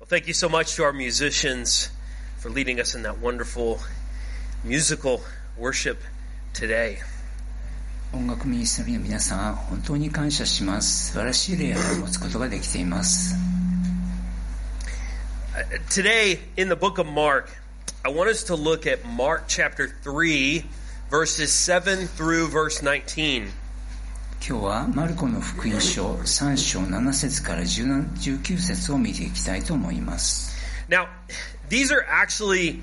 Well, thank you so much to our musicians for leading us in that wonderful musical worship today. 音楽ミニストリーの皆さん、本当に感謝します。素晴らしい礼拝を持つことができています。 Today, in the book of Mark, I want us to look at Mark chapter 3, verses 7 through verse 19. 今日はマルコの福音書3章7節から19節を見ていきたいと思います。 Now, these are actually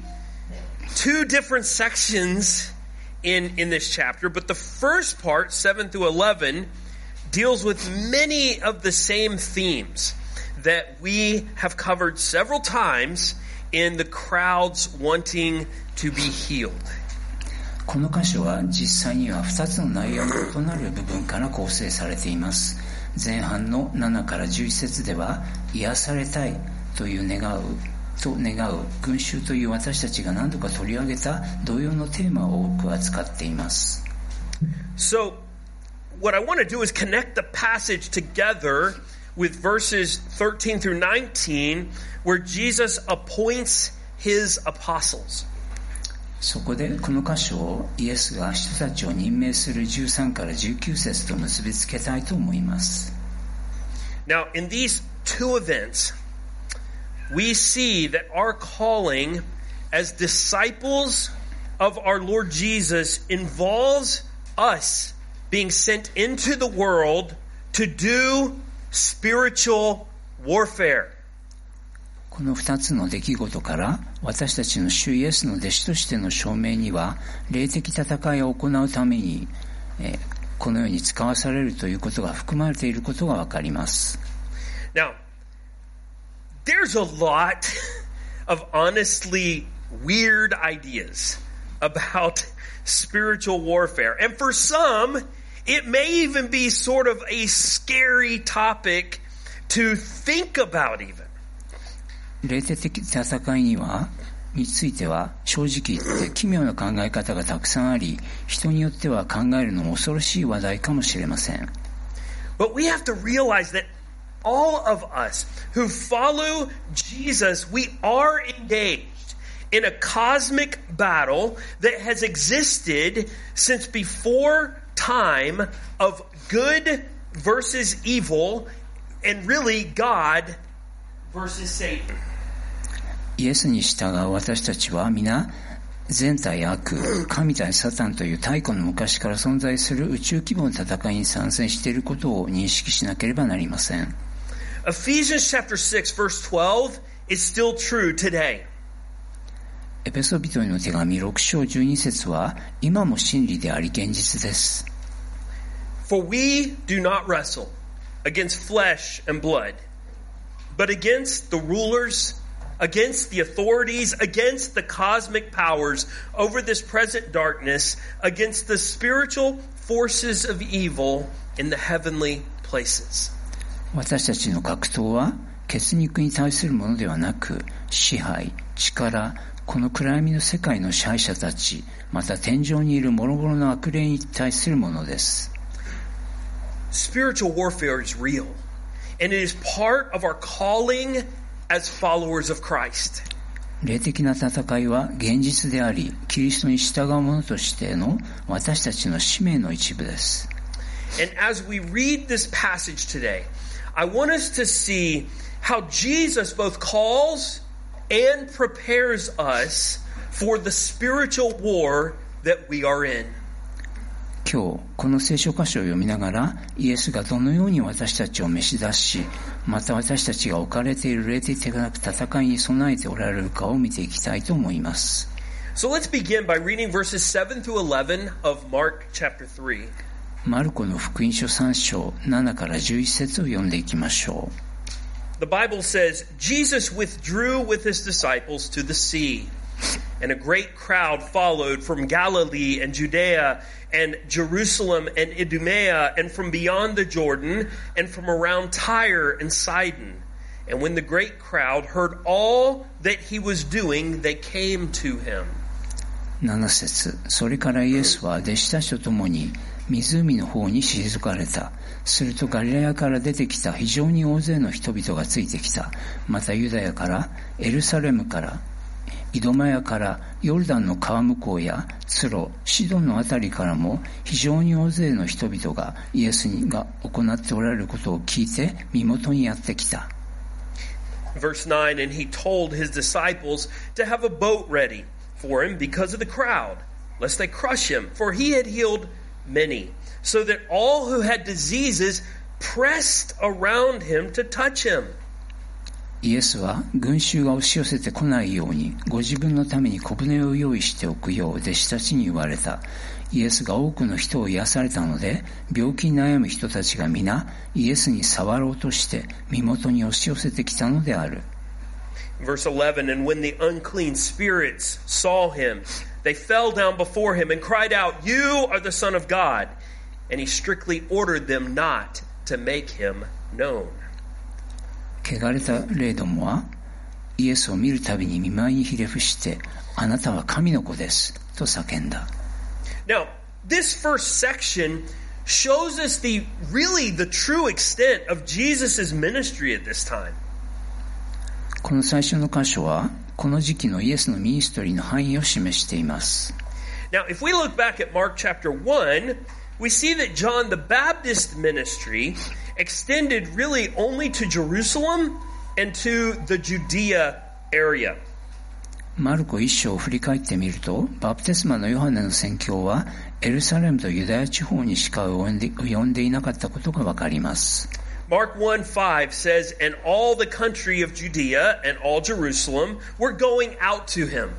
two different sections in this chapter, but the first part, 7 through 11, deals with many of the same themes that we have covered several times in the crowds wanting to be healed. この箇所は実際には2つの内容の異なる部分から構成されています。前半の7から11節では癒されたいと願う群衆という私たちが何度か取り上げた同様のテーマを多く扱っています。 So, what I want to do is connect the passage together with verses 13 through 19, where Jesus appoints his apostles. そこでこの箇所をイエスが人たちを任命する13から19節と結びつけたいと思います。 Now, in these two events, we see that our calling as disciples of our Lord Jesus involves us being sent into the world to do spiritual warfare. この2つの出来事から私たちの主イエスの弟子としての証明には霊的戦いを行うために、このように使わされるということが含まれていることがわかります。 Now, there's a lot of honestly weird ideas about spiritual warfare. And for some, it may even be sort of a scary topic to think about even. 霊的戦いについては正直言って奇妙な考え方がたくさんあり、人によっては考えるのも恐ろしい話題かもしれません。 But we have to realize that all of us who follow Jesus, we are engaged in a cosmic battle that has existed since before time of good versus evil and really God versus Satan. イエスに従う私たちは皆善対悪、神対サタンという太古の昔から存在する宇宙規模の戦いに参戦していることを認識しなければなりません。 Ephesians chapter 6 verse 12 is still true today. エペソビトへの手紙6章12節は今も真理であり現実です。 For we do not wrestle against flesh and blood, but against the rulers, against the authorities, against the cosmic powers over this present darkness, against the spiritual forces of evil in the heavenly places. 私たちの格闘は血肉に対するものではなく、支配、力、この暗闇の世界の支配者たち、また天上にいる諸々の悪霊に対するものです。 Spiritual warfare is real, and it is part of our calling as followers of Christ. 霊的な戦いは現実であり、キリストに従う者としての私たちの使命の一部です。 And as we read this passage today, I want us to see how Jesus both calls and prepares us for the spiritual war that we are in. 今日この聖書箇所を読みながらイエスがどのように私たちを召し出し、また私たちが置かれている霊的な戦いに備えておられるかを見ていきたいと思います。 So let's begin by reading verses 7 through 11 of Mark chapter 3. マルコの福音書3章7から11節を読んでいきましょう。 The Bible says, Jesus withdrew with his disciples to the sea, and a great crowd followed from Galilee and Judea and Jerusalem and Idumea and from beyond the Jordan and from around Tyre and Sidon. And when the great crowd heard all that he was doing, they came to him. 7節それからイエスは弟子たちと共に湖の方に退かれた。するとガリラヤから出てきた非常に大勢の人々がついてきた。またユダヤから、エルサレムから、イドマヤから、ヨルダンの川向こうやツロ、シドンのあたりからも非常に大勢の人々がイエスが行っておられることを聞いて身元にやってきた。 Verse 9, and he told his disciples to have a boat ready for him because of the crowd, lest they crush him, for he had healed many, so that all who had diseases pressed around him to touch him. イエスは群衆が押し寄せてこないようにご自分のために小舟を用意しておくよう弟子たちに言われた。イエスが多くの人を癒されたので、病気に悩む人たちが皆イエスに触ろうとして身元に押し寄せてきたのである。 Verse 11, and when the unclean spirits saw him, they fell down before him and cried out, "You are the Son of God." And he strictly ordered them not to make him known. 汚れた霊どもはイエスを見るたびに見舞いにひれ伏して、あなたは神の子ですと叫んだ。 Now, this first section shows us really the true extent of Jesus' ministry at this time. この最初の箇所はこの時期のイエスのミニストリーの範囲を示しています。 Now, if we look back at Mark chapter 1, we see that John the Baptist ministry extended really only to Jerusalem and to the Judea area. マルコ一章を振り返ってみると、バプテスマのヨハネの宣教はエルサレムとユダヤ地方にしか及んでいなかったことがわかります。 Mark 1:5 says, "And all the country of Judea and all Jerusalem were going out to him."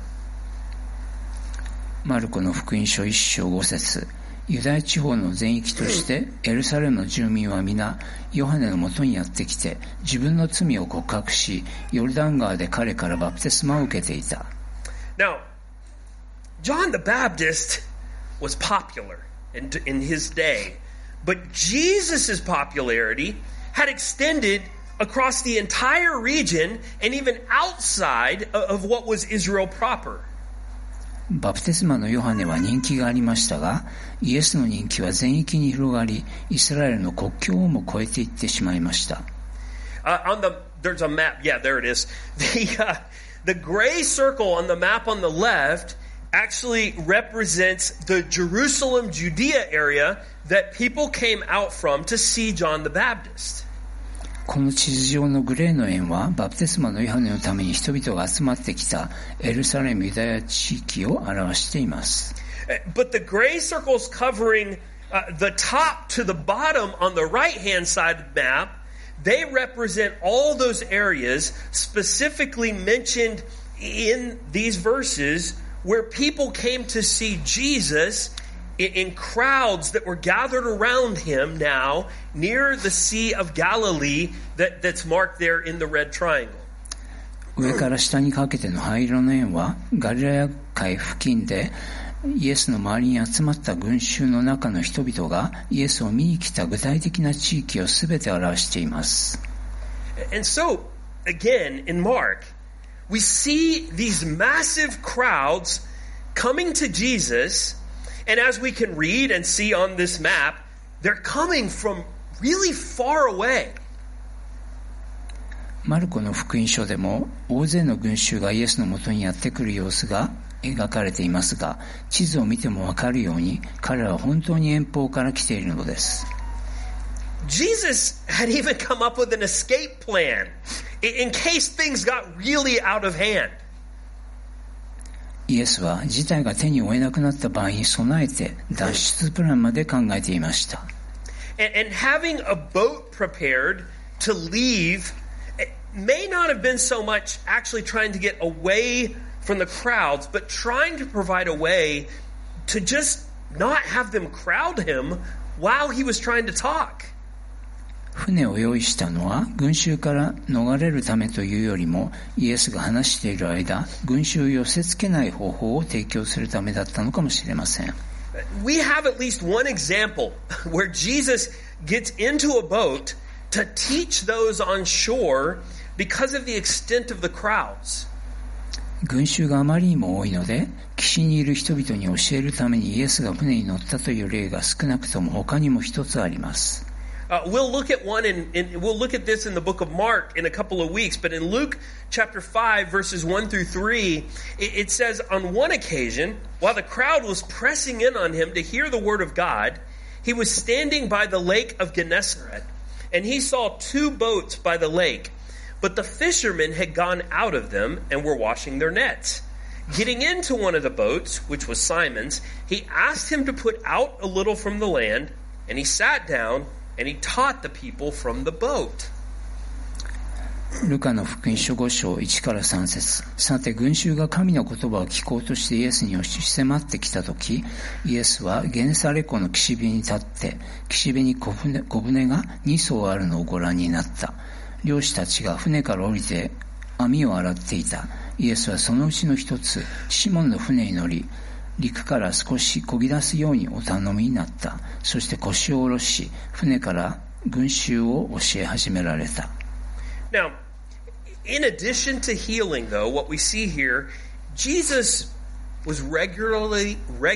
マルコの福音書一章5節、ユダヤ地方の全域としてエルサレムの住民は皆ヨハネのもとにやってきて自分の罪を告白し、ヨルダン川で彼からバプテスマを受けていた。 Now, John the Baptist was popular in his day, but Jesus' popularity had extended across the entire region and even outside of what was Israel proper. バプテスマのヨハネは人気がありましたが、イエスの人気は全域に広がり、イスラエルの国境をも越えていってしまいました。 There's a map. Yeah, there it is. The gray circle on the map on the left actually represents the Jerusalem, Judea area that people came out from to see John the Baptist. この地図上のグレーの円はバプテスマのヨハネのために人々が集まってきたエルサレムユダヤ地域を表しています。 But the gray circles covering the top to the bottom on the right-hand side of the map, they represent all those areas specifically mentioned in these verses where people came to see Jesus in crowds that were gathered around him now near the Sea of Galilee that's marked there in the red triangle. 上から下にかけての灰色の円はガリラヤ海付近でイエスの周りに集まった群衆の中の人々がイエスを見に来た具体的な地域をすべて表しています。 And so, again, in Mark, we see these massive crowds coming to Jesus, and as we can read and see on this map, they're coming from really far away. マルコの福音書でも大勢の群衆がイエスのもとにやってくる様子が描かれていますが、地図を見てもわかるように彼らは本当に遠方から来ているのです。 Jesus had even come up with an escape plan in case things got really out of hand. イエスは事態が手に負えなくなった場合に備えて脱出プランまで考えていました。 And having a boat prepared to leave may not have been so much actually trying to get away from the crowds, but trying to provide a way to just not have them crowd him while he was trying to talk. 船を用意したのは群衆から逃れるためというよりも、イエスが話している間、群衆を寄せ付けない方法を提供するためだったのかもしれません。 We have at least one example where Jesus gets into a boat to teach those on shore because of the extent of the crowds. 群衆があまりにも多いので、岸にいる人々に教えるためにイエスが船に乗ったという例が少なくとも他にも一つあります。 We'll look at we'll look at this in the book of Mark in a couple of weeks, but in Luke chapter 5 verses 1 through 3, it says, on one occasion, while the crowd was pressing in on him to hear the word of God, he was standing by the lake of Gennesaret, and he saw two boats by the lake, but the fishermen had gone out of them and were washing their nets. Getting into one of the boats, which was Simon's, he asked him to put out a little from the land, and he sat down, and he taught the people from the boat. ルカの福音書5章1から3節。さて群衆が神の言葉を聞こうとしてイエスに押し迫ってきたとき、イエスはゲネサレ湖の岸辺に立って、岸辺に小舟が2艘あるのをご覧になった。漁師たちが船から降りて網を洗っていた。イエスはそのうちの一つ、シモンの船に乗り、陸から少し漕ぎ出すようにお頼みになった。そして腰を下ろし、船から群衆を教え始められた。 Now, in addition to healing, though, what we see here, Jesus was regularly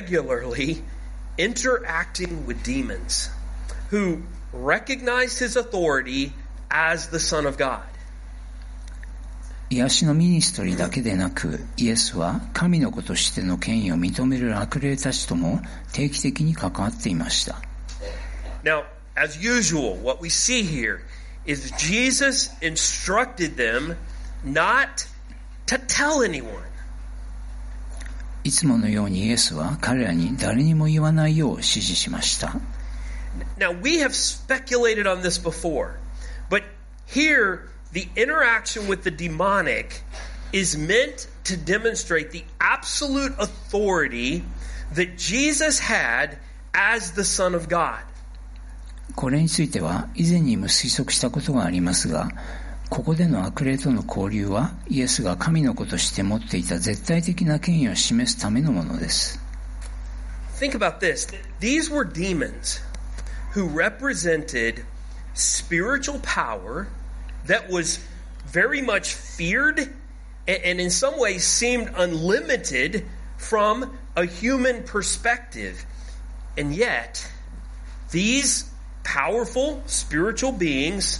interacting with demons who recognized his authority as the Son of God. 癒しのミニストリーだけでなく、イエスは神の子としての権威を認める悪霊たちとも定期的に関わっていました。 Now, as usual, what we see here is Jesus instructed them not to tell anyone. いつものようにイエスは彼らに誰にも言わないよう指示しました。 Now, we have speculated on this before, but here the interaction with the demonic is meant to demonstrate the absolute authority that Jesus had as the Son of God. これについては以前にも推測したことがありますが、ここでの悪霊との交流はイエスが神の子として持っていた絶対的な権威を示すためのものです。 Think about this. These were demons who represented spiritual power that was very much feared and in some ways seemed unlimited from a human perspective. And yet, these powerful spiritual beings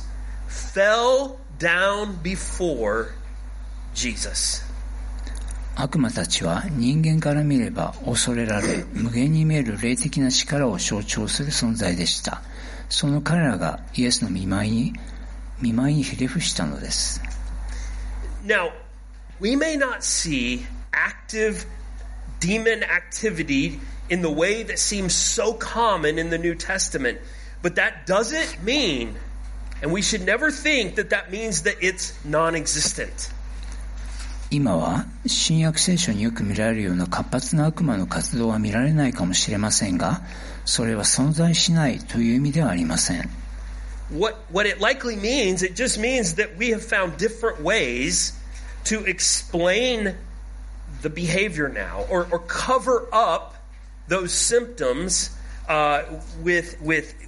fell down before Jesus. 悪魔たちは人間から見れば恐れられ、無限に見える霊的な力を象徴する存在でした。その彼らがイエスの御前にひれ伏したのです。 Now, we may not see active demon activity in the way that seems so common in the New Testament, but that doesn't mean, and we should never think that that means that it's non-existent. 今は新約聖書によく見られるような活発な悪魔の活動は見られないかもしれませんが、それは存在しないという意味ではありません。 What it likely means, it just means that we have found different ways to explain the behavior now or cover up those symptoms with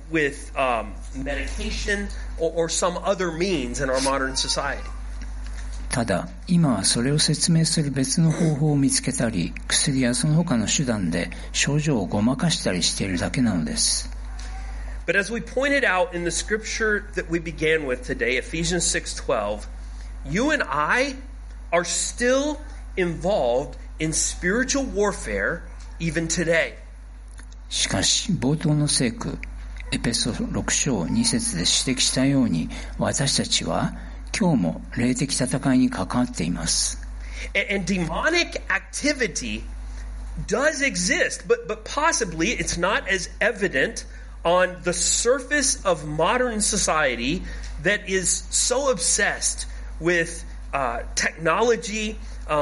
medication or some other means in our modern society. ただ、今はそれを説明する別の方法を見つけたり、薬やその他の手段で症状をごまかしたりしているだけなのです。 But as we pointed out in the scripture that we began with today, Ephesians 6:12, you and I are still involved in spiritual warfare even today. しかし、冒頭の聖句、エペソ6章2節で指摘したように、私たちは今日も霊的戦いに関わっています。 And demonic activity does exist, but possibly it's not as evident on the surface of modern society that is so obsessed with technology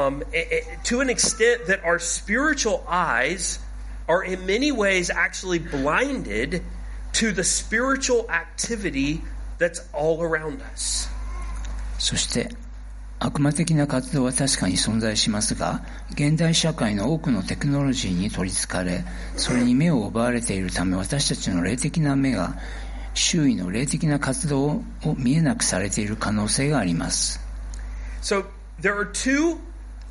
to an extent that our spiritual eyes are in many ways actually blinded to the spiritual activity that's all around us. そして悪魔的な活動は確かに存在しますが、現代社会の多くのテクノロジーに取り憑かれ、それに目を奪われているため、私たちの霊的な目が周囲の霊的な活動を見えなくされている可能性があります。 So there are two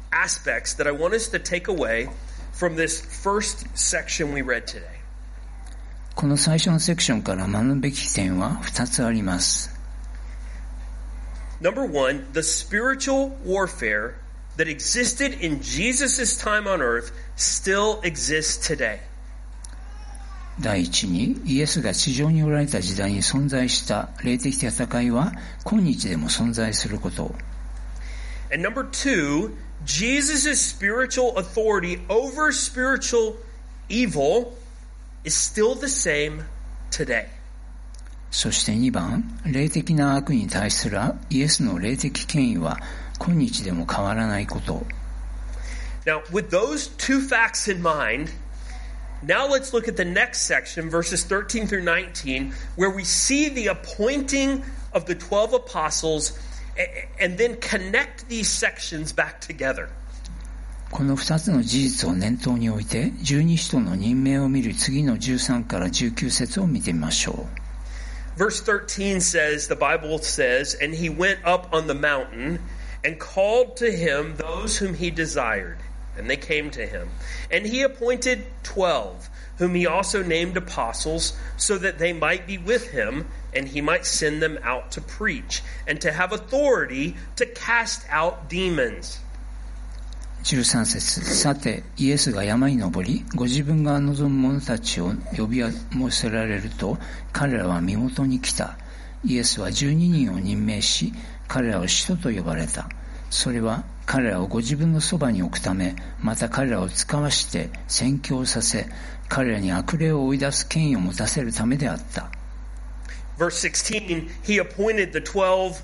aspects that I want us to take away from this first section we read today. この最初のセクションから学ぶべき点は2つあります。 Number one, the spiritual warfare that existed in Jesus' time on earth still exists today. 第一に、イエスが地上におられた時代に存在した霊的戦いは今日でも存在すること。 And number two, Jesus' spiritual authority over spiritual evil is still the same today. そして2番、霊的な悪に対するイエスの霊的権威は今日でも変わらないこと。 Now, with those two facts in mind, now let's look at the next section, verses 13 through 19, where we see the appointing of the 12 apostles and then connect these sections back together. この2つの事実を念頭に置いて、十二使徒の任命を見る次の13から19節を見てみましょう。 Verse 13 says, the Bible says, and he went up on the mountain and called to him those whom he desired. And they came to him. And he appointed 12, whom he also named apostles, so that they might be with him, and he might send them out to preach, and to have authority to cast out demons. 13節、さて、イエスが山に登り、ご自分が望む者たちを呼び寄せられると、彼らは身元に来た。イエスは12人を任命し、彼らを使徒と呼ばれた。それは彼らをご自分のそばに置くため、また彼らを使わして宣教させ、彼らに悪霊を追い出す権威を持たせるためであった。 Verse 16, he appointed the 12,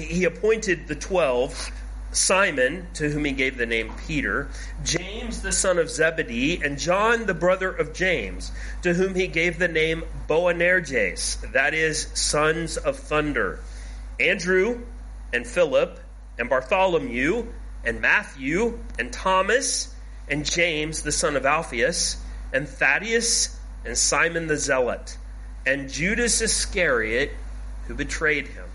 Simon, to whom he gave the name Peter, James the son of Zebedee, and John the brother of James, to whom he gave the name Boanerges, that is, sons of thunder, Andrew and Philip, and Bartholomew, and Matthew, and Thomas, and James the son of Alphaeus, and Thaddeus, and Simon the Zealot, and Judas Iscariot, who betrayed him.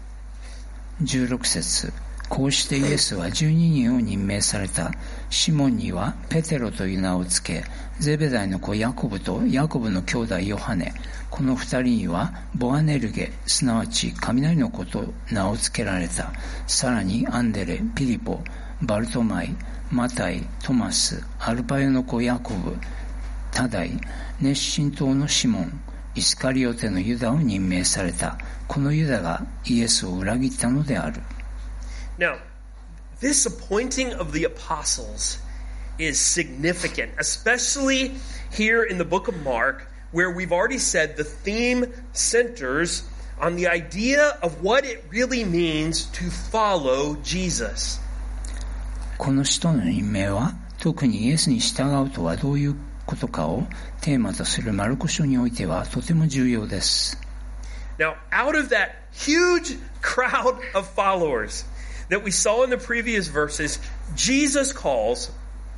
16節、こうしてイエスは12人を任命された。シモンにはペテロという名をつけ、ゼベダイの子ヤコブとヤコブの兄弟ヨハネ、この2人にはボアネルゲ、すなわち雷の子と名をつけられた。さらにアンデレ、ピリポ、バルトマイ、マタイ、トマス、アルパヨの子ヤコブ、タダイ、熱心党のシモン、イスカリオテのユダを任命された。このユダがイエスを裏切ったのである。 Now, this appointing of the apostles is significant, especially here in the book of Mark, where we've already said the theme centers on the idea of what it really means to follow Jesus. この使徒の任命は、特にイエスに従うとはどういうことかをテーマとするマルコ書においてはとても重要です。 Now, out of that huge crowd of followers that we saw in the previous verses, Jesus calls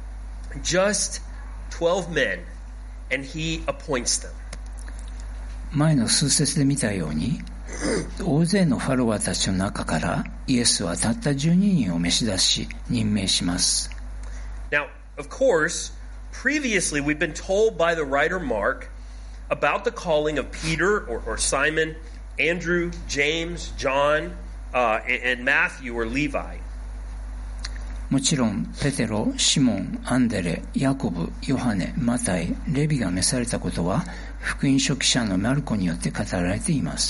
just 12 men, and he appoints them. 前の数節で見たように、大勢のファロワーたちの中からイエスはたった12人を召し出し任命します。 Now, of course, previously we've been told by the writer Mark about the calling of Peter or Simon, Andrew, James, John, and Matthew or Levi. もちろんペテロ、シモン、アンデレ、ヤコブ、ヨハネ、マタイ、レビが召されたことは福音書記者のマルコによって語られています。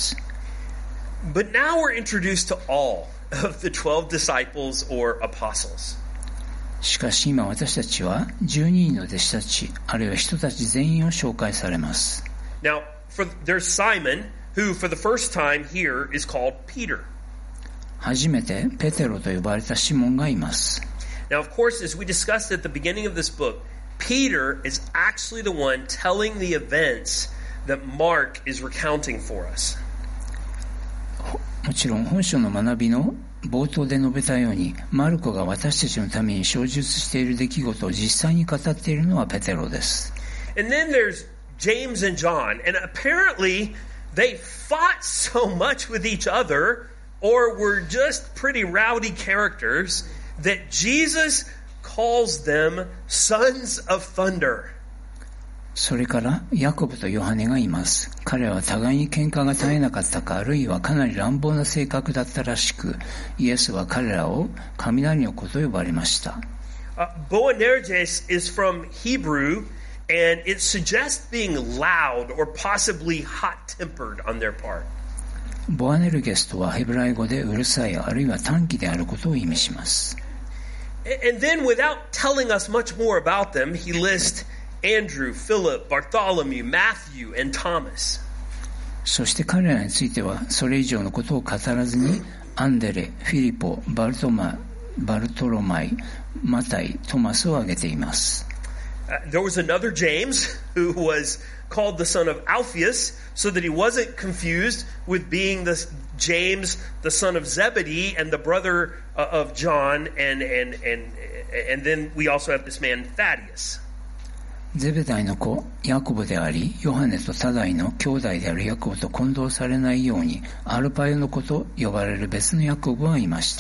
But now we're introduced to all of the 12 disciples or apostles. しかし今私たちは12人の弟子たち、あるいは人たち全員を紹介されます。 Now, there's Simon, who for the first time here is called Peter. 初めてペテロと呼ばれたシモンがいます。 Now, of course, as we discussed at the beginning of this book, Peter is actually the one telling the events that Mark is recounting for us. もちろん本書の学びの冒頭で述べたように、マルコが私たちのために詳述している出来事を実際に語っているのはペテロです。 And then there's James and John, and apparently they fought so much with each other, or were just pretty rowdy characters, that Jesus calls them sons of thunder. それからヤコブとヨハネがいます。彼らは互いに喧嘩が絶えなかったか、あるいはかなり乱暴な性格だったらしく、イエスは彼らを雷の子と呼ばれました。 Boanerges is from Hebrew, and it suggests being loud or possibly hot-tempered on their part. ボアネルゲスとはヘブライ語でうるさい、あるいは短気であることを意味します。 And then, without telling us much more about them, he lists Andrew, Philip, Bartholomew, Matthew, and Thomas. そして彼らについてはそれ以上のことを語らずに、アンデレ、フィリポ、バルトロマイ、マタイ、トマスを挙げています。 There was another James who was called the son of Alphaeus, so that he wasn't confused with being the James, the son of Zebedee, and the brother of John, and then we also have this man Thaddeus. ゼベダイの子ヤコブであり、ヨハネとタダイの兄弟であるヤコブと混同されないように、アルパヨの子と呼ばれる別のヤコブはいました。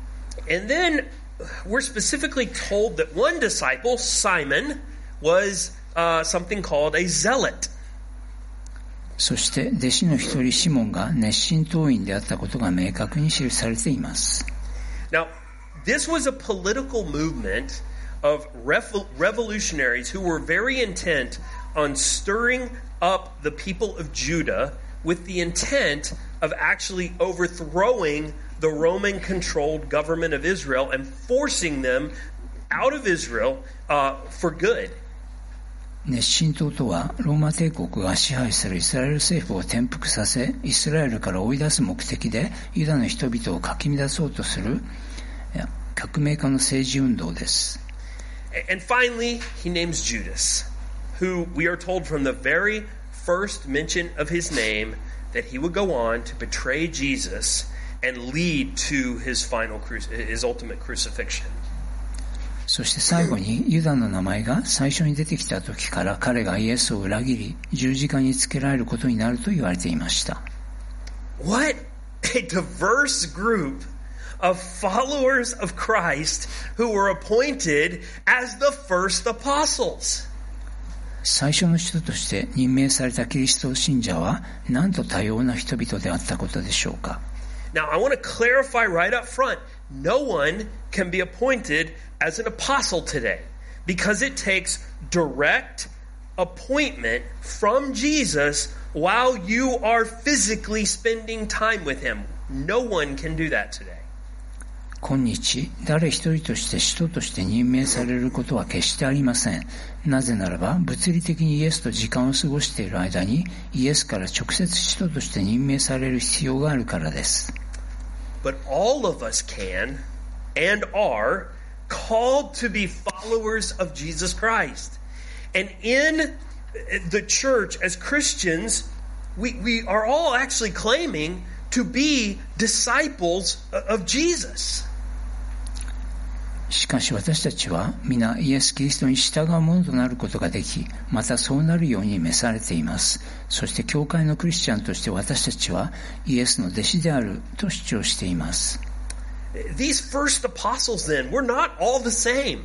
And then we're specifically told that one disciple, Simon, was something called a zealot. そして弟子の一人シモンが熱心党員であったことが明確に記されています。 Now, this was a political movement of revolutionaries who were very intent on stirring up the people of Judah with the intent of actually overthrowing the Roman-controlled government of Israel and forcing them out of Israel for good. 熱心党とはローマ帝国が支配するイスラエル政府を転覆させ、イスラエルから追い出す目的でユダの人々をかき乱そうとする革命家の政治運動です。 And finally, he names Judas, who we are told from the very first mention of his name that he would go on to betray Jesus and lead to his ultimate crucifixion. そして最後にユダの名前が最初に出てきた時から彼がイエスを裏切り十字架につけられることになると言われていました。 What a diverse group of followers of Christ who were appointed as the first apostles. 最初の人として任命されたキリスト信者はなんと多様な人々であったことでしょうか。 Now, I want to clarify right up front, no one can be appointed as an apostle today because it takes direct appointment from Jesus while you are physically spending time with him. No one can do that today. 今日、誰一人として使徒として任命されることは決してありません。なぜならば、物理的にイエスと時間を過ごしている間に、イエスから直接使徒として任命される必要があるからです。 But all of us can and are called to be followers of Jesus Christ. And in the church, as Christians, we are all actually claiming to be disciples of Jesus. しかし私たちは皆イエス・キリストに従うものとなることができ、またそうなるように召されています。そして教会のクリスチャンとして私たちはイエスの弟子であると主張しています。 These first apostles then were not all the same.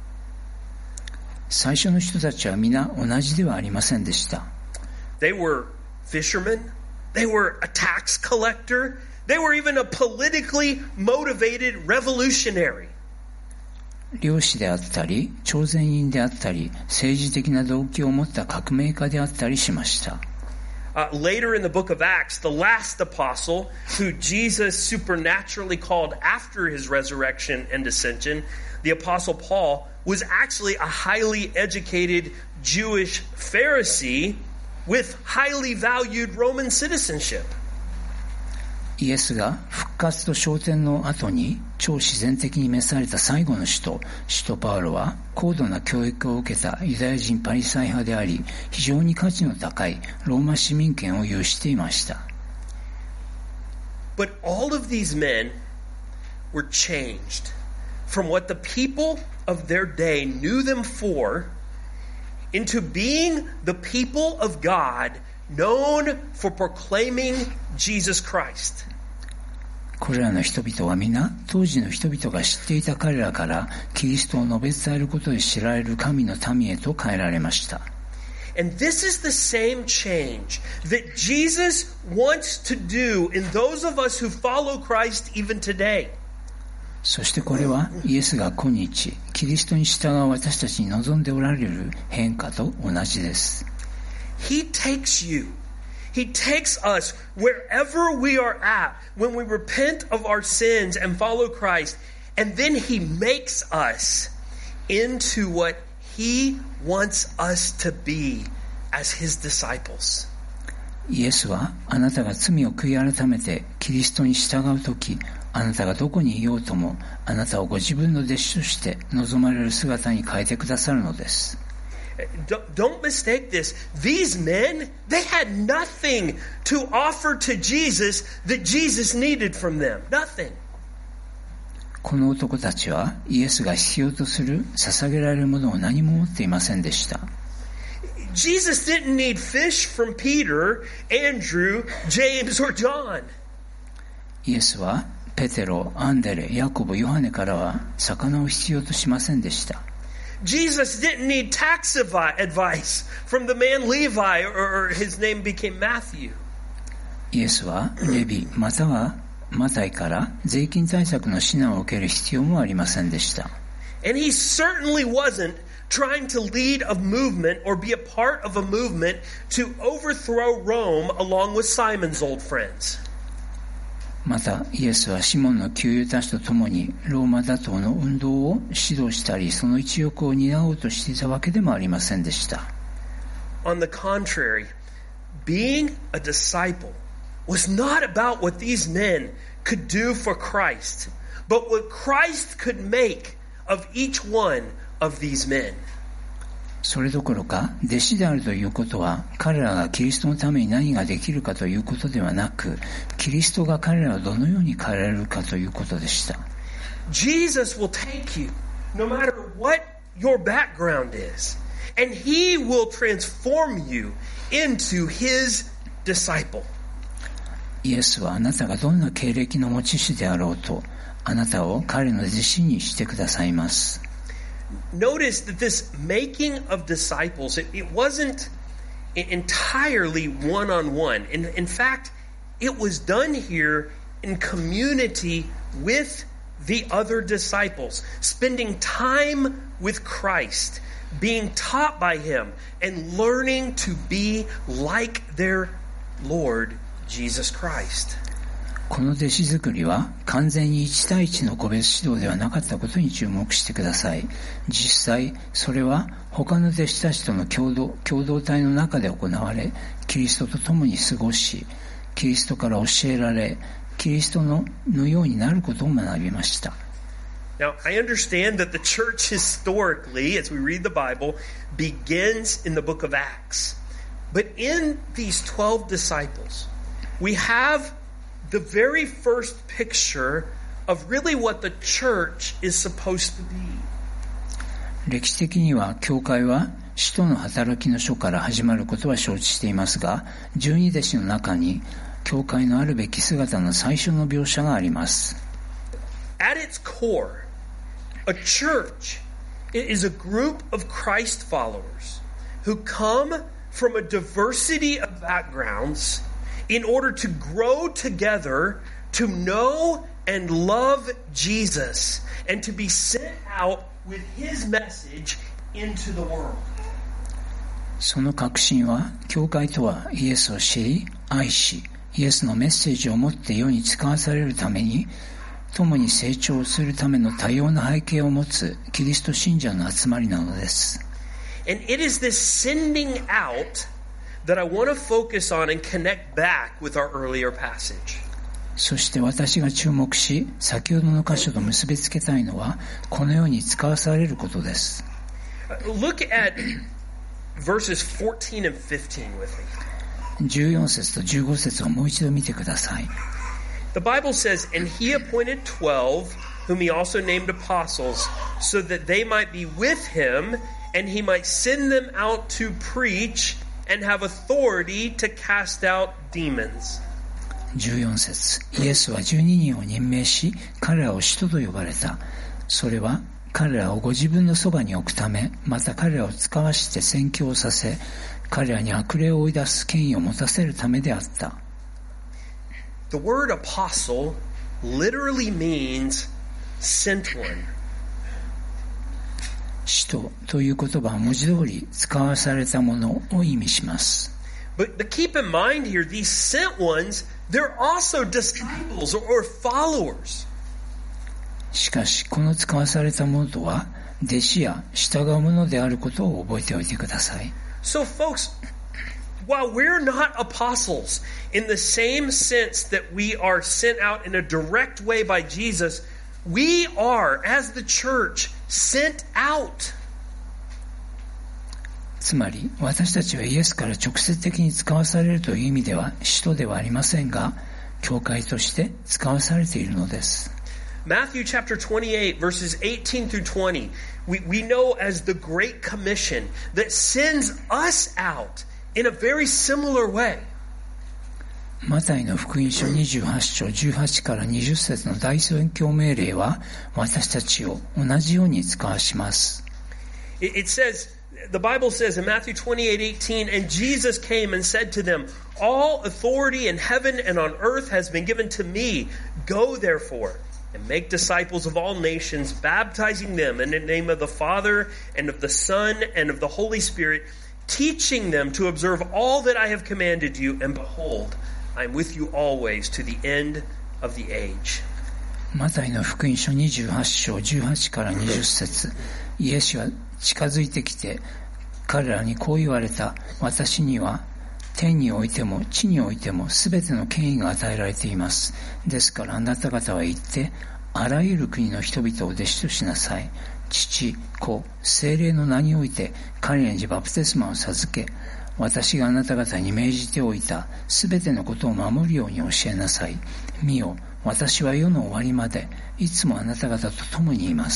最初の人たちは皆同じではありませんでした。 They were fishermen. They were a tax collector. They were even a politically motivated revolutionary. 漁師であったり、徴税人であったり、政治的な動機を持った革命家であったりしました。 Later in the book of Acts, the last apostle, who Jesus supernaturally called after his resurrection and ascension, the apostle Paul, was actually a highly educated Jewish Pharisee with highly valued Roman citizenship. イエスが復活と昇天の後に超自然的に召された最後の使徒パウロは高度な教育を受けたユダヤ人パリサイ派であり、非常に価値の高いローマ市民権を有していました。 But all of these men were changed from what the people of their day knew them for into being the people of God known for proclaiming Jesus Christ. これらの人々は皆、当時の人々が知っていた彼らからキリストを述べ伝えることで知られる神の民へと変えられました。 And this is the same change that Jesus wants to do in those of us who follow Christ even today. そしてこれはイエスが今日、キリストに従う私たちに望んでおられる変化と同じです。 He takes you. He takes us wherever we are at when we repent of our sins and follow Christ. And then He makes us into what He wants us to be as His disciples. イエスはあなたが罪を悔い改めてキリストに従うとき、あなたがどこにいようともあなたをご自分の弟子として望まれる姿に変えてくださるのです。 Don't mistake this. These men, they had nothing to offer to Jesus that Jesus needed from them. Nothing. この男たちはイエスが必要とする捧げられるものを何も持っていませんでした。 Jesus didn't need fish from Peter, Andrew, James, or John. イエスはペテロ、アンデレ、ヤコブ、ヨハネからは魚を必要としませんでした。 Jesus didn't need tax advice from the man Levi, or his name became Matthew. イエスはレビまたはマタイから税金対策の指南を受ける必要もありませんでした。 And he certainly wasn't trying to lead a movement or be a part of a movement to overthrow Rome along with Simon's old friends. またイエスはシモンの旧友たちと共にローマ打倒の運動を指導したりその一翼を担おうとしていたわけでもありませんでした。 On the contrary, being a disciple was not about what these men could do for Christ, but what Christ could make of each one of these men. それどころか弟子であるということは彼らがキリストのために何ができるかということではなくキリストが彼らをどのように変えられるかということでした。 Jesus will take you no matter what your background is, and He will transform you into His disciple. イエスはあなたがどんな経歴の持ち主であろうとあなたを彼の弟子にしてくださいます。 Notice that this making of disciples, it wasn't entirely one-on-one. In fact, it was done here in community with the other disciples, spending time with Christ, being taught by Him, and learning to be like their Lord Jesus Christ. この弟子作りは完全に1対1の個別指導ではなかったことに注目してください。実際それは他の弟子たちとの共同体の中で行われ、キリストと共に過ごし、キリストから教えられ、キリストのようになることを学びました。 Now, I understand that the church historically, as we read the Bible, begins in the book of Acts. But in these 12 disciples, we have the very first picture of really what the church is supposed to be. 歴史的には教会は使徒の働きの書から始まることは承知していますが、十二弟子の中に教会のあるべき姿の最初の描写があります。 At its core, a church is a group of Christ followers who come from a diversity of backgrounds in order to grow together to know and love Jesus and to be sent out with His message into the world. その確信は、教会とはイエスを知り、愛し、イエスのメッセージを持って世に使わされるために、共に成長するための多様な背景を持つキリスト信者の集まりなのです。 And it is this sending out that I want to focus on and connect back with our earlier passage. そして私が注目し、先ほどの箇所と結びつけたいのは、このように使わされることです。 Look at verses 14 and 15 with me. 14節と15節をもう一度見てください。 The Bible says, "And He appointed 12, whom He also named apostles, so that they might be with Him, and He might send them out to preach, and have authority to cast out demons." 14節、イエスは12人を任命し、彼らを使徒と呼ばれた。それは彼らをご自分のそばに置くため、また彼らを使わして宣教させ、彼らに悪霊を追い出す権威を持たせるためであった。 The word apostle literally means sent one. 使徒という言葉は文字通り使わされたものを意味します。 But keep in mind here, these sent ones, they're also disciples or followers. しかし、この使わされたものとは、弟子や従うものであることを覚えておいてください。 So folks, while we're not apostles in the same sense that we are sent out in a direct way by Jesus, we are, as the church, sent out. つまり、私たちはイエスから直接的に使わされるという意味では使徒ではありませんが、教会として使わされているのです。 Matthew chapter 28 verses 18 through 20, we know as the Great Commission that sends us out in a very similar way. マタイの福音書28章18から20節の大宣教命令は私たちを同じように使わします。 It says, the Bible says in Matthew 28:18, and Jesus came and said to them, all authority in heaven and on earth has been given to me. Go therefore and make disciples of all nations, baptizing them in the name of the Father and of the Son and of the Holy Spirit, teaching them to observe all that I have commanded you, and behold, I am with you always to the end of the age. マタイの福音書28章18から20節、イエスは近づいてきて彼らにこう言われた。私には天においても地においてもすべての権威が与えられています。ですからあなた方は行ってあらゆる国の人々を弟子としなさい。父、子、聖霊の名において彼らにバプテスマを授け、私があなた方に命じておいたすべてのことを守るように教えなさい。見よ、私は世の終わりまでいつもあなた方と共にいます。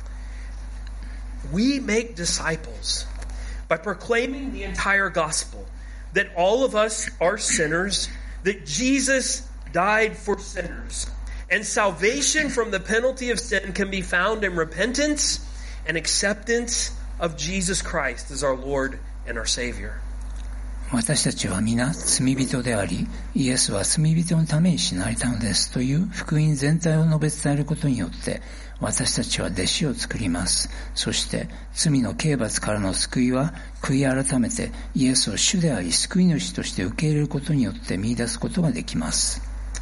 We make disciples by proclaiming the entire gospel, that all of us are sinners, that Jesus died for sinners, and salvation from the penalty of sin can be found in repentance and acceptance of Jesus Christ as our Lord and our Savior. 私たちは皆罪人であり、イエスは罪人のために死なれたのですという福音全体を述べ伝えることによって、私たちは弟子を作ります。そして罪の刑罰からの救いは悔い改めてイエスを主であり救い主として受け入れることによって見出すことができます。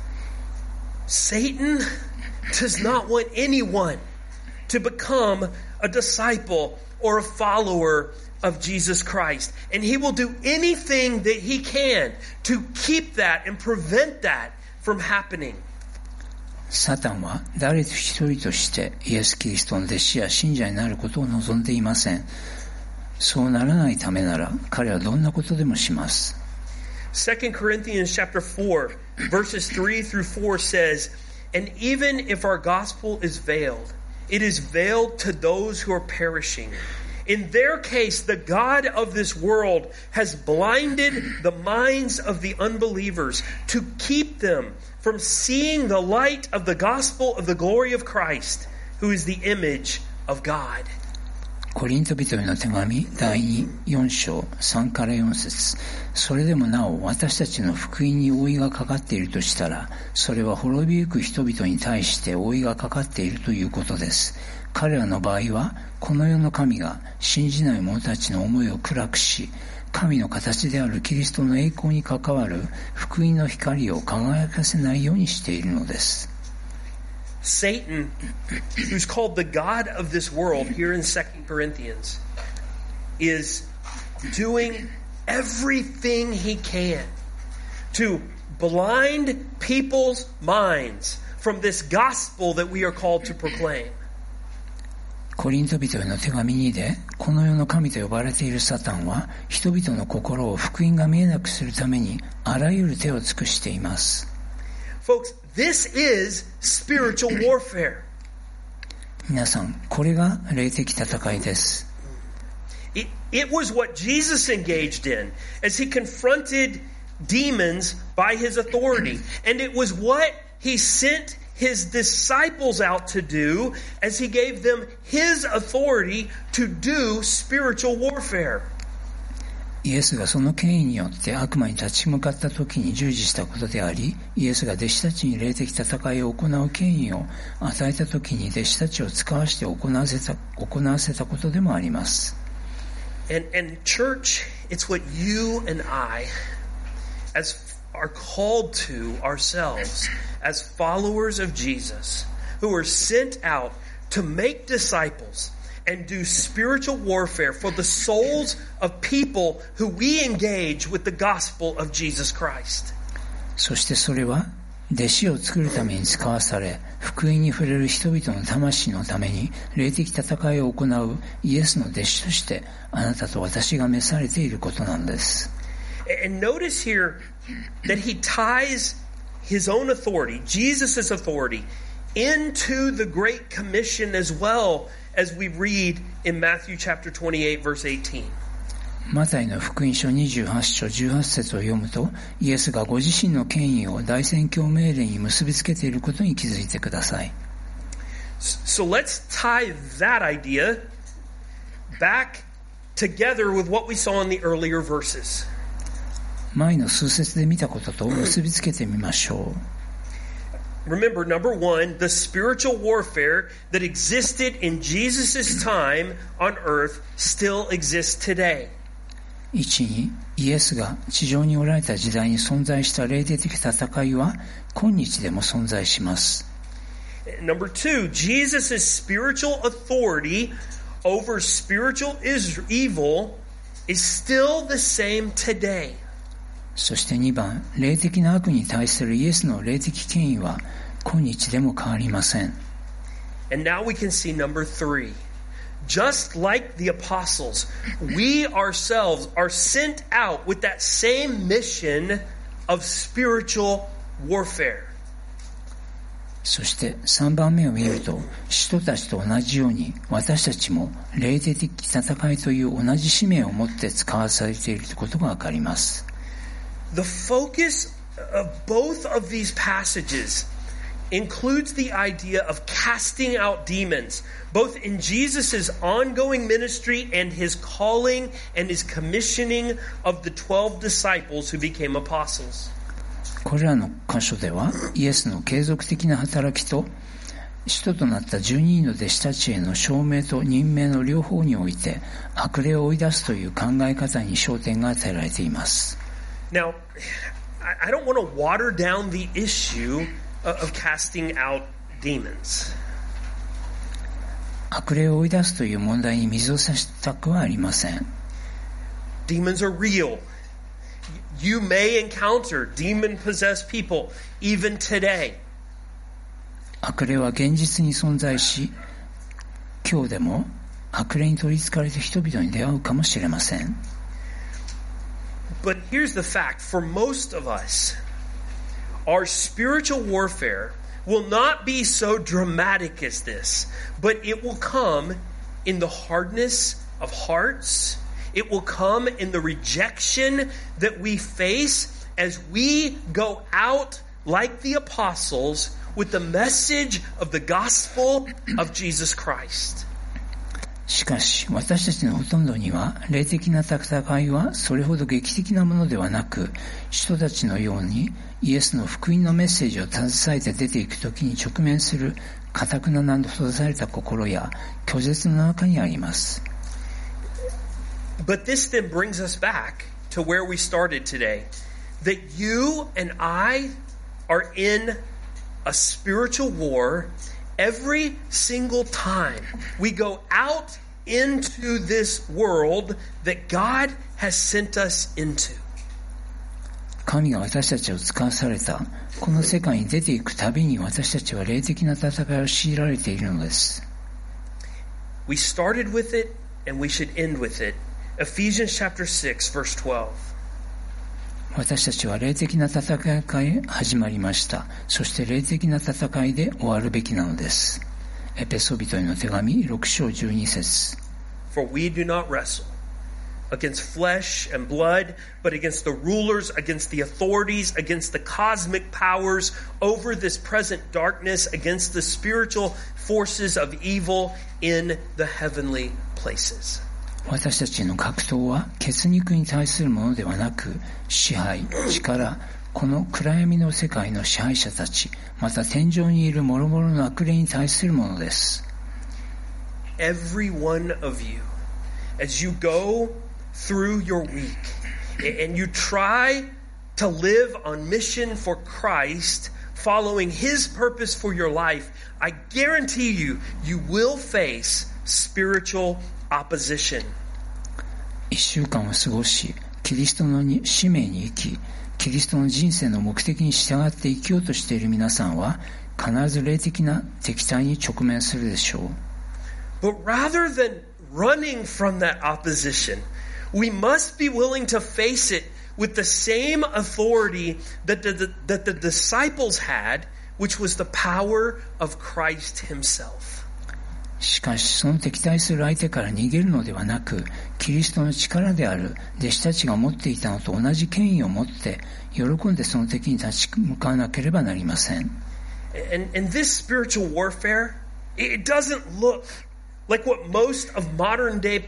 Satan does not want anyone to become a disciple or a follower of Jesus Christ. And he will do anything that he can to keep that and prevent that from happening. サタンは誰一人としてイエス・キリストの弟子や信者になることを望んでいません。そうならないためなら彼はどんなことでもします。 2 Corinthians chapter 4 verses 3 through 4 says, and even if our gospel is veiled, it is veiled to those who are perishing. In their case, the God of this world has blinded the minds of the unbelievers to keep them from seeing the light of the gospel of the glory of Christ, who is the image of God. コリント人への手紙第4章3から4節。それでもなお私たちの福音に覆いがかかっているとしたら、それは滅びゆく人々に対して覆いがかかっているということです。彼らの場合はこの世の神が信じない者たちの思いを暗くし、神の形であるキリストの栄光に関わる福音の光を輝かせないようにしているのです。 Satan, who's called the God of this world here in 2 Corinthians, is doing everything he can to blind people's minds from this gospel that we are called to proclaim. コリント人への手紙2で、この世の神と呼ばれているサタンは、人々の心を福音が見えなくするために、あらゆる手を尽くしています。 Folks, this is spiritual warfare. 皆さん、これが霊的戦いです。 It was what Jesus engaged in as he confronted demons by his authority. And it was what he sent his disciples out to do as he gave them his authority to do spiritual warfare. イエスがその権威によって悪魔に立ち向かった時に従事したことであり、イエスが弟子たちに霊的戦いを行う権威を与えた時に弟子たちを使わして行わせたことでもあります。 And church, it's what you and I are called to ourselves as followers of Jesus, who are sent out to make disciples and do spiritual warfare for the souls of people who we engage with the gospel of Jesus Christ. そしてそれは弟子を作るために使わされ、福音に触れる人々の魂のために霊的戦いを行うイエスの弟子としてあなたと私が召されていることなんです。 And notice here that he ties his own authority, Jesus' authority, into the Great Commission as well as we read in Matthew chapter 28 verse 18. マタイの福音書28章18節を読むと、イエスがご自身の権威を大宣教命令に結びつけていることに気づいてください。 So let's tie that idea back together with what we saw in the earlier verses. 前の数節で見たことと結びつけてみましょう。 Remember, number one, the spiritual warfare that existed in Jesus' time on earth still exists today. 1に、イエスが地上におられた時代に存在した霊的戦いは今日でも存在します。 Number two, Jesus' spiritual authority over spiritual evil is still the same today. そして2番、霊的な悪に対するイエスの霊的権威は今日でも変わりません。 And now we can see number three. Just like the apostles, we ourselves are sent out with that same mission of spiritual warfare. そして3番目を見ると、使徒たちと同じように私たちも霊的戦いという同じ使命を持って使わされていることがわかります。 The focus of both of these passages includes the idea of casting out demons, both in Jesus' ongoing ministry and his calling and his commissioning of the 12 disciples who became apostles. これらの箇所では、イエスの継続的な働きと、使徒となった12人の弟子たちへの証明と任命の両方において、悪霊を追い出すという考え方に焦点が与えられています。 Now, I don't want to water down the issue of casting out demons. 悪霊を追い出すという問題に水を差したくはありません。 Demons are real. You may encounter demon-possessed people even today. 悪霊は現実に存在し、今日でも悪霊に取り憑かれた人々に出会うかもしれません。 But here's the fact, for most of us, our spiritual warfare will not be so dramatic as this, but it will come in the hardness of hearts. It will come in the rejection that we face as we go out like the apostles with the message of the gospel of Jesus Christ. しかし、私たちのほとんどには、霊的な戦いはそれほど劇的なものではなく、人たちのようにイエスの福音のメッセージを携えて出ていくときに直面する堅くななど閉ざされた心や拒絶の中にあります。 But this then brings us back to where we started today, that you and I are in a spiritual war every single time we go out into this world that God has sent us into. 神が私たちを使わされたこの世界に出ていくたびに私たちは霊的な戦いを強いられているのです。 We started with it and we should end with it. Ephesians chapter 6 verse 12. 私たちは霊的な戦いから始まりました。そして霊的な戦いで終わるべきなのです。エペソビトへの手紙6章12節。 For we do not wrestle against flesh and blood, but against the rulers, against the authorities, against the cosmic powers over this present darkness, against the spiritual forces of evil in the heavenly places. 私たちの格闘は血肉に対するものではなく、支配、力、この暗闇の世界の支配者たち、また天上にいる諸々の悪霊に対するものです。 Every one of you, as you go through your week and you try to live on mission for Christ, following His purpose for your life, I guarantee you, you will face spiritual opposition. 一週間を過ごし、キリストの使命に生き、キリストの人生の目的に従って生きようとしている皆さんは、必ず霊的な敵対に直面するでしょう。 But rather than running from that opposition, we must be willing to face it with the same authority that the disciples had, which was the power of Christ Himself. しかしその敵対する相手から逃げるのではなく、キリストの力である弟子たちが持っていたのと同じ権威を持って喜んでその敵に立ち向かわなければなりません。 And this spiritual warfare, it doesn't look like what most of modern day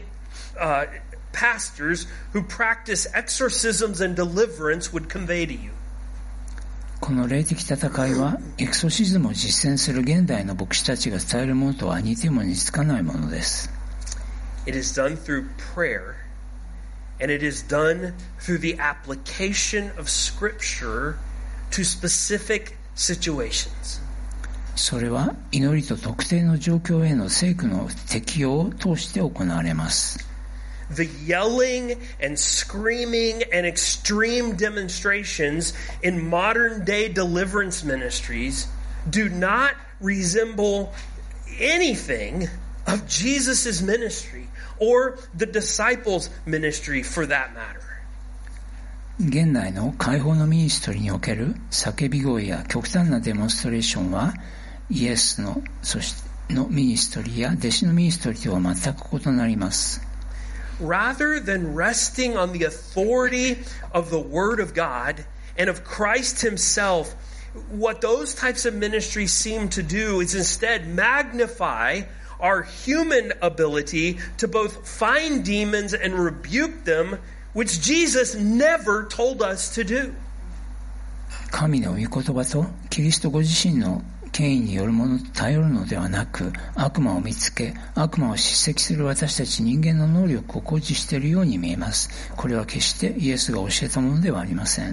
pastors who practice exorcisms and deliverance would convey to you. この霊的戦いはエクソシズムを実践する現代の牧師たちが伝えるものとは似ても似つかないものです。 It is done through prayer, and it is done through the application of Scripture to specific situations. それは祈りと特定の状況への聖句の適用を通して行われます。 The yelling and screaming and extreme demonstrations in modern day deliverance ministries do not resemble anything of Jesus' ministry or the disciples' ministry for that matter. 現代の解放のミニストリーにおける叫び声や極端なデモンストレーションはイエスのそしてのミニストリーや弟子のミニストリーとは全く異なります。 Rather than resting on the authority of the Word of God and of Christ Himself, what those types of ministries seem to do is instead magnify our human ability to both find demons and rebuke them, which Jesus never told us to do. 神の御言葉とキリストご自身の権威によるものと頼るのではなく、悪魔を見つけ、悪魔を叱責する私たち人間の能力を誇示しているように見えます。これは決してイエスが教えたものではありません。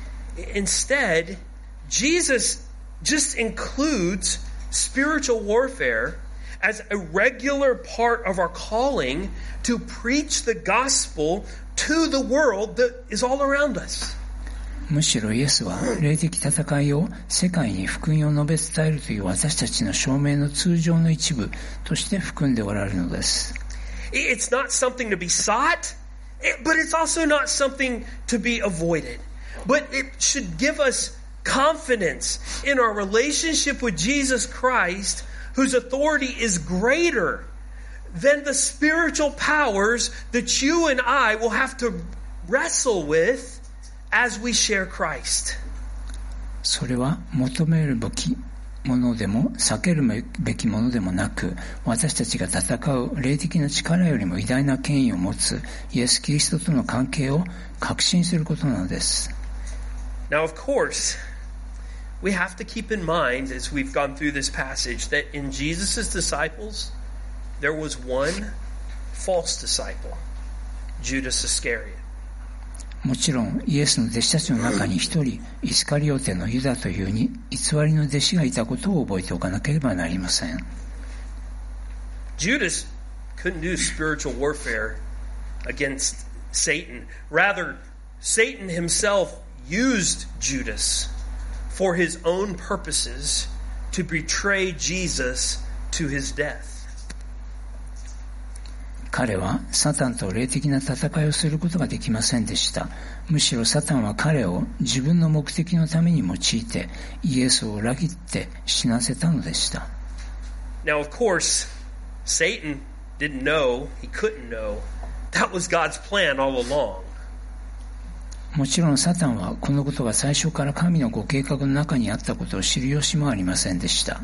Instead, Jesus just includes spiritual warfare as a regular part of our calling to preach the gospel to the world that is all around us. むしろイエスは霊的戦いを世界に福音を述べ伝えるという私たちの証明の通常の一部として含んでおられるのです。 It's not something to be sought, but it's also not something to be avoided. But it should give us confidence in our relationship with Jesus Christ, whose authority is greater than the spiritual powers that you and I will have to wrestle with.As we share Christ. それは求めるべきものでも避けるべきものでもなく、私たちが戦う霊的な力よりも偉大な権威を持つイエス・キリストとの関係を確信することなのです。 Now, of course, we have to keep in mind as we've gone through this passage that in Jesus' disciples, there was one false disciple, Judas Iscariot. もちろんイエスの弟子たちの中に一人イスカリオテのユダという偽りの弟子がいたことを覚えておかなければなりません。 Judas couldn't do spiritual warfare against Satan. Rather, Satan himself used Judas for his own purposes to betray Jesus to his death. 彼はサタンと霊的な戦いをすることができませんでした。むしろサタンは彼を自分の目的のために用いてイエスを裏切って死なせたのでした。 Now, of course, Satan didn't know, he couldn't know That was God's plan all along. もちろんサタンはこのことが最初から神のご計画の中にあったことを知る由もありませんでした。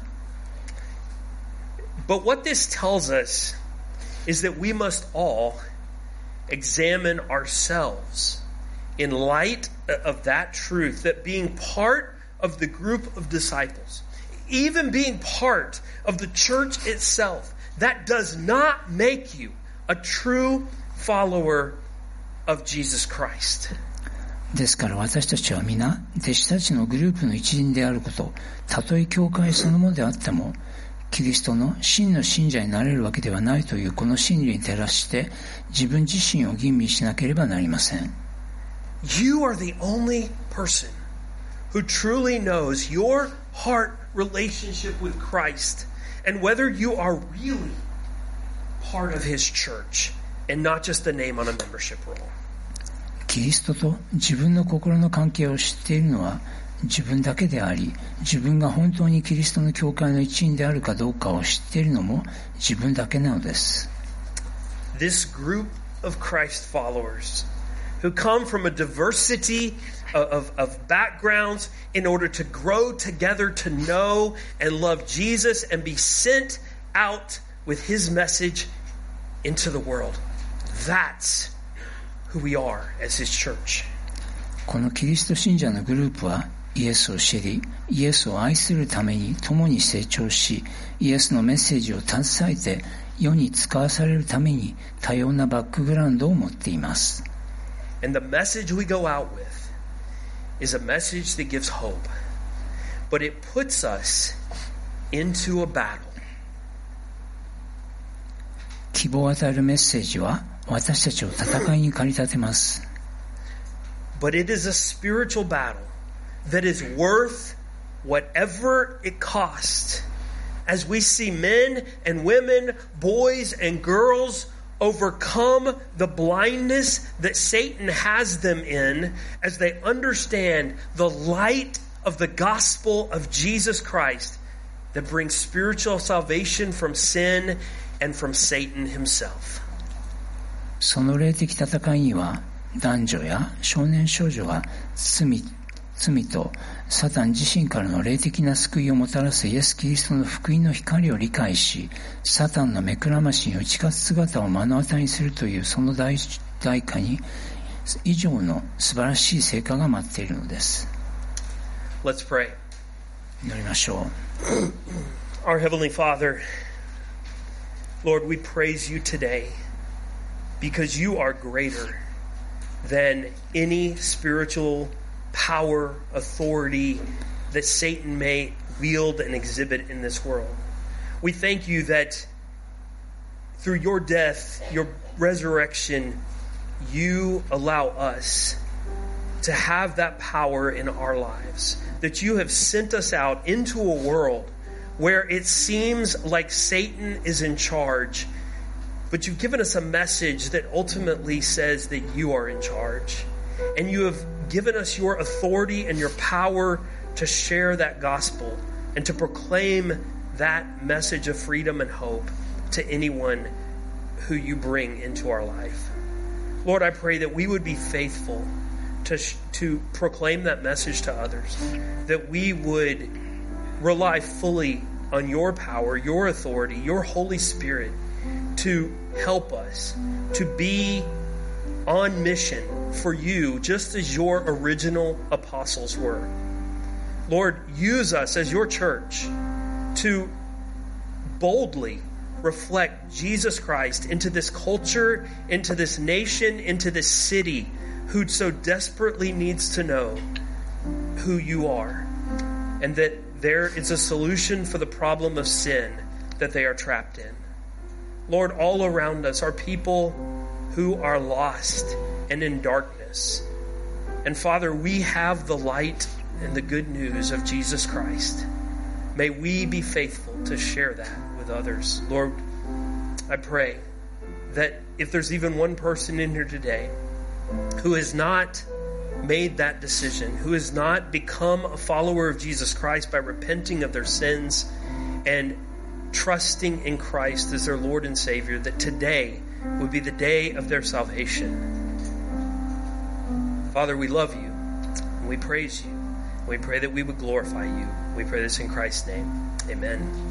But what this tells us is that we must all examine ourselves in light of that truth, that being part of the group of disciples, even being part of the church itself, that does not make you a true follower of Jesus Christ. ですから私たちは皆弟子たちのグループの一員であること、たとえ教会そのものであってもキリストの真の信者になれるわけではないというこの真理に照らして自分自身を吟味しなければなりません。 You are the only person who truly knows your heart relationship with Christ and whether you are really part of His church and not just a name on a membership roll. キリストと自分の心の関係を知っているのは自分だけであり、自分が本当にキリストの教会の一員であるかどうかを知っているのも自分だけなのです。 This group of Christ followers who come from a diversity of backgrounds in order to grow together to know and love Jesus and be sent out with His message into the world. That's who we are as His church. このキリスト信者のグループはイエスを知り、イエスを愛するために共に成長し、イエスのメッセージを携えて世に使わされるために多様なバックグラウンドを持っています。 And the message we go out with is a message that gives hope, but it puts us into a battle. 希望を与えるメッセージは私たちを戦いに駆り立てます。 But it is a spiritual battle that is worth whatever it costs. As we see men and women, boys and girls overcome the blindness that Satan has them in as they understand the light of the gospel of Jesus Christ that brings spiritual salvation from sin and from Satan himself. その霊的戦いには男女や少年少女が罪とサタン自身からの霊的な救いをもたらすイエス・キリストの福音の光を理解し、サタンの目くらましに打ち勝つ姿を目の当たりにするというその代価に以上の素晴らしい成果が待っているのです。 Let's pray. 祈りましょう。 Our Heavenly Father, Lord, we praise you today because you are greater than any spiritual power, authority that Satan may wield and exhibit in this world. We thank you that through your death, your resurrection, you allow us to have that power in our lives. That you have sent us out into a world where it seems like Satan is in charge, but you've given us a message that ultimately says that you are in charge. And you have given us your authority and your power to share that gospel and to proclaim that message of freedom and hope to anyone who you bring into our life. Lord, I pray that we would be faithful to proclaim that message to others, that we would rely fully on your power, your authority, your Holy Spirit to help us to be on mission for you, just as your original apostles were. Lord, use us as your church to boldly reflect Jesus Christ into this culture, into this nation, into this city, who so desperately needs to know who you are, and that there is a solution for the problem of sin that they are trapped in. Lord, all around us are people who are lost and in darkness. And Father, we have the light and the good news of Jesus Christ. May we be faithful to share that with others. Lord, I pray that if there's even one person in here today who has not made that decision, who has not become a follower of Jesus Christ by repenting of their sins and trusting in Christ as their Lord and Savior, that today would be the day of their salvation. Father, we love you, and we praise you. We pray that we would glorify you. We pray this in Christ's name. Amen.